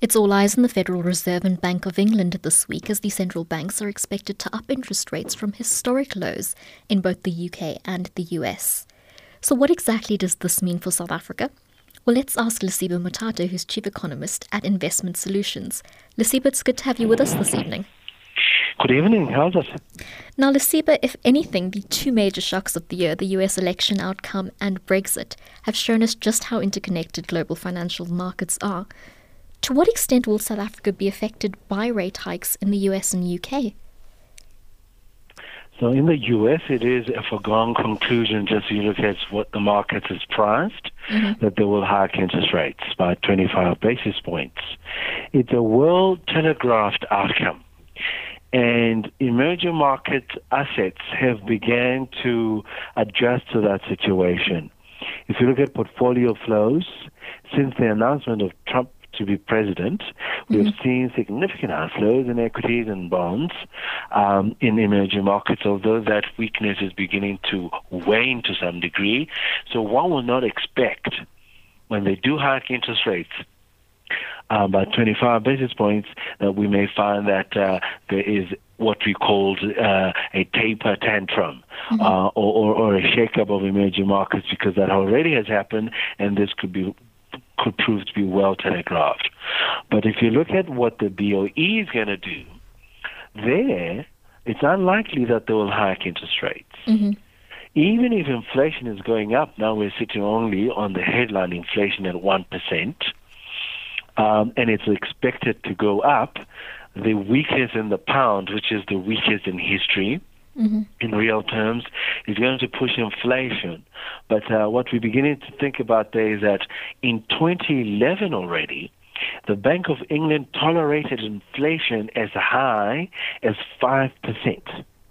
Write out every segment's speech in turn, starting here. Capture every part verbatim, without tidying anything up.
It's all eyes on the Federal Reserve and Bank of England this week as the central banks are expected to up interest rates from historic lows in both the U K and the U S. So what exactly does this mean for South Africa? Well, let's ask Lesiba Mothato, who's Chief Economist at Investment Solutions. Lesiba, it's good to have you with us this evening. Good evening. How's it? Now, Lesiba, if anything, the two major shocks of the year, the U S election outcome and Brexit, have shown us just how interconnected global financial markets are. To what extent will South Africa be affected by rate hikes in the U S and U K? So in the U S, it is a foregone conclusion, just so you look at what the market has priced, mm-hmm. that they will hike interest rates by twenty-five basis points. It's a well-telegraphed outcome. And emerging market assets have begun to adjust to that situation. If you look at portfolio flows, since the announcement of Trump to be president, we've mm-hmm. seen significant outflows in equities and bonds um, in emerging markets, although that weakness is beginning to wane to some degree. So one will not expect, when they do hike interest rates uh, by twenty-five basis points, that we may find that uh, there is what we called uh, a taper tantrum mm-hmm. uh, or, or, or a shake-up of emerging markets, because that already has happened, and this could be could prove to be well telegraphed. But if you look at what the B O E is going to do, there, it's unlikely that they will hike interest rates. Mm-hmm. Even if inflation is going up, now we're sitting only on the headline inflation at one percent, um, and it's expected to go up. The weakest in the pound, which is the weakest in history, Mm-hmm. in real terms, is going to push inflation. But uh, what we're beginning to think about there is that in twenty eleven already, the Bank of England tolerated inflation as high as five percent.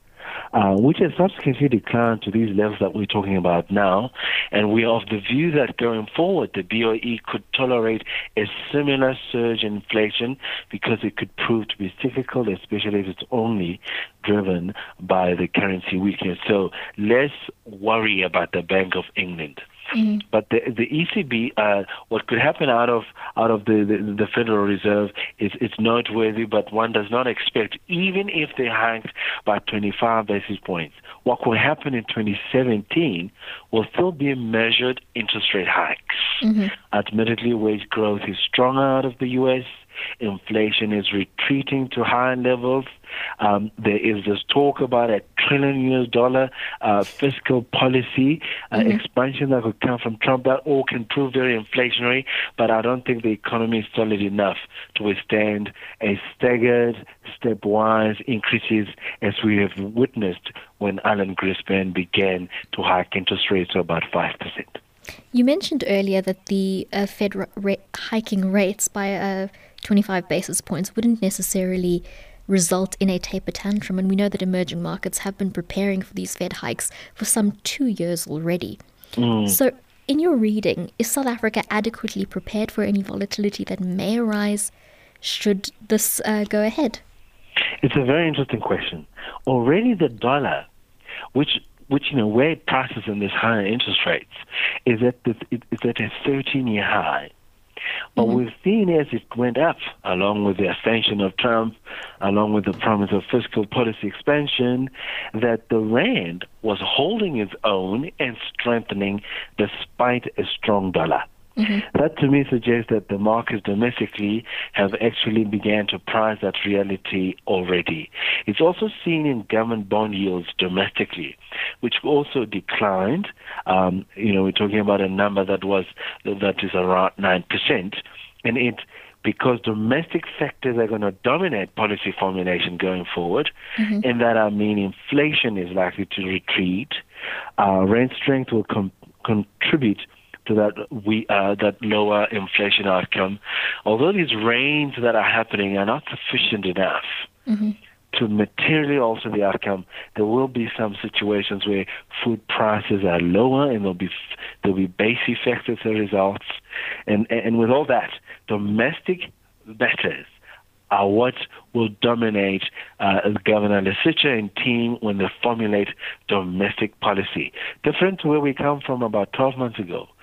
Uh, which has subsequently declined to these levels that we're talking about now. And we are of the view that going forward, the B O E could tolerate a similar surge in inflation because it could prove to be cyclical, especially if it's only driven by the currency weakness. So less worry about the Bank of England. Mm-hmm. But the the E C B, uh, what could happen out of out of the, the, the Federal Reserve is it's noteworthy, but one does not expect, even if they hiked by twenty-five basis points, what will happen in twenty seventeen will still be measured interest rate hikes. Mm-hmm. Admittedly, wage growth is stronger out of the U S. Inflation is retreating to high levels. Um, there is this talk about a trillion U S dollar uh, fiscal policy uh, mm-hmm. expansion that could come from Trump. That all can prove very inflationary, but I don't think the economy is solid enough to withstand a staggered, stepwise increases as we have witnessed when Alan Greenspan began to hike interest rates to about five percent. You mentioned earlier that the uh, Fed ra- hiking rates by uh, twenty-five basis points wouldn't necessarily result in a taper tantrum, and we know that emerging markets have been preparing for these Fed hikes for some two years already. Mm. So, in your reading, is South Africa adequately prepared for any volatility that may arise should this uh, go ahead? It's a very interesting question. Already the dollar, which which, you know, where it prices in this higher interest rates, is at the, it, it's at a thirteen-year high. But mm-hmm. we've seen as it went up, along with the ascension of Trump, along with the promise of fiscal policy expansion, that the rand was holding its own and strengthening despite a strong dollar. Mm-hmm. That to me suggests that the markets domestically have actually began to price that reality already. It's also seen in government bond yields domestically, which also declined. Um, you know, we're talking about a number that was that is around nine percent, and it because domestic factors are going to dominate policy formulation going forward, mm-hmm. and that I mean inflation is likely to retreat. Uh, rand strength will com- contribute to that we uh, that lower inflation outcome. Although these rains that are happening are not sufficient enough mm-hmm. to materially alter the outcome, there will be some situations where food prices are lower, and there'll be there'll be base effects as a result. And and with all that, domestic matters are what will dominate uh, Governor Lesitsha and team when they formulate domestic policy. Different to where we come from about twelve months ago,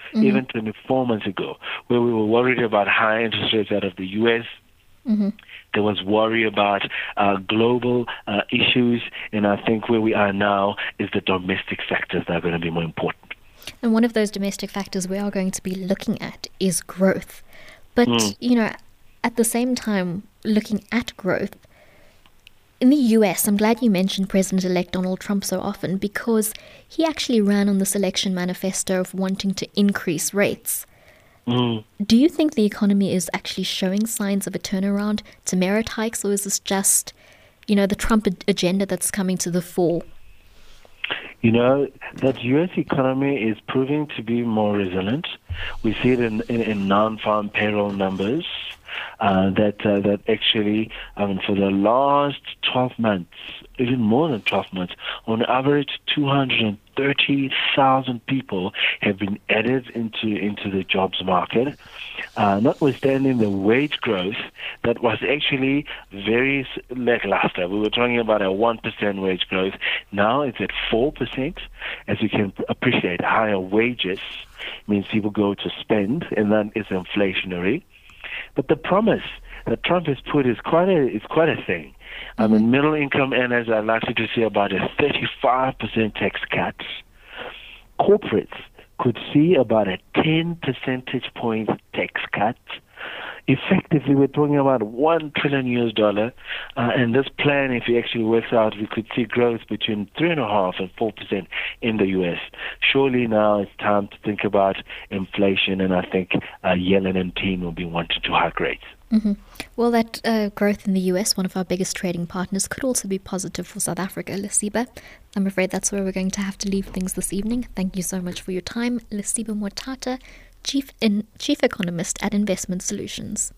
mm-hmm. even twenty-four months ago, where we were worried about high interest rates out of the U S. Mm-hmm. There was worry about uh, global uh, issues, and I think where we are now is the domestic factors that are going to be more important. And one of those domestic factors we are going to be looking at is growth. But, mm. you know, at the same time, looking at growth, in the U S, I'm glad you mentioned President-elect Donald Trump so often, because he actually ran on this election manifesto of wanting to increase rates. Mm. Do you think the economy is actually showing signs of a turnaround to merit hikes, or is this just, you know, the Trump agenda that's coming to the fore? You know, that U S economy is proving to be more resilient. We see it in, in, in non-farm payroll numbers uh, that uh, that actually, um, for the last twelve months, even more than twelve months, on average, two hundred thirty thousand people have been added into, into the jobs market, uh, notwithstanding the wage growth that was actually very lackluster. We were talking about a one percent wage growth. Now it's at four percent. As you can appreciate, higher wages means people go to spend, and that is inflationary. But the promise that Trump has put is quite a is quite a thing. Mm-hmm. I mean, middle income earners are likely to see about a thirty-five percent tax cut. Corporates could see about a ten percentage point tax cut. Effectively, we're talking about one trillion U S dollar, uh, and this plan, if it actually works out, we could see growth between three and a half and four percent in the U S. Surely now it's time to think about inflation, and I think uh, Yellen and team will be wanting to hike rates. Mm-hmm. Well, that uh, growth in the U S, one of our biggest trading partners, could also be positive for South Africa, Lesiba. I'm afraid that's where we're going to have to leave things this evening. Thank you so much for your time, Lesiba Motata, Chief in, Chief Economist at Investment Solutions.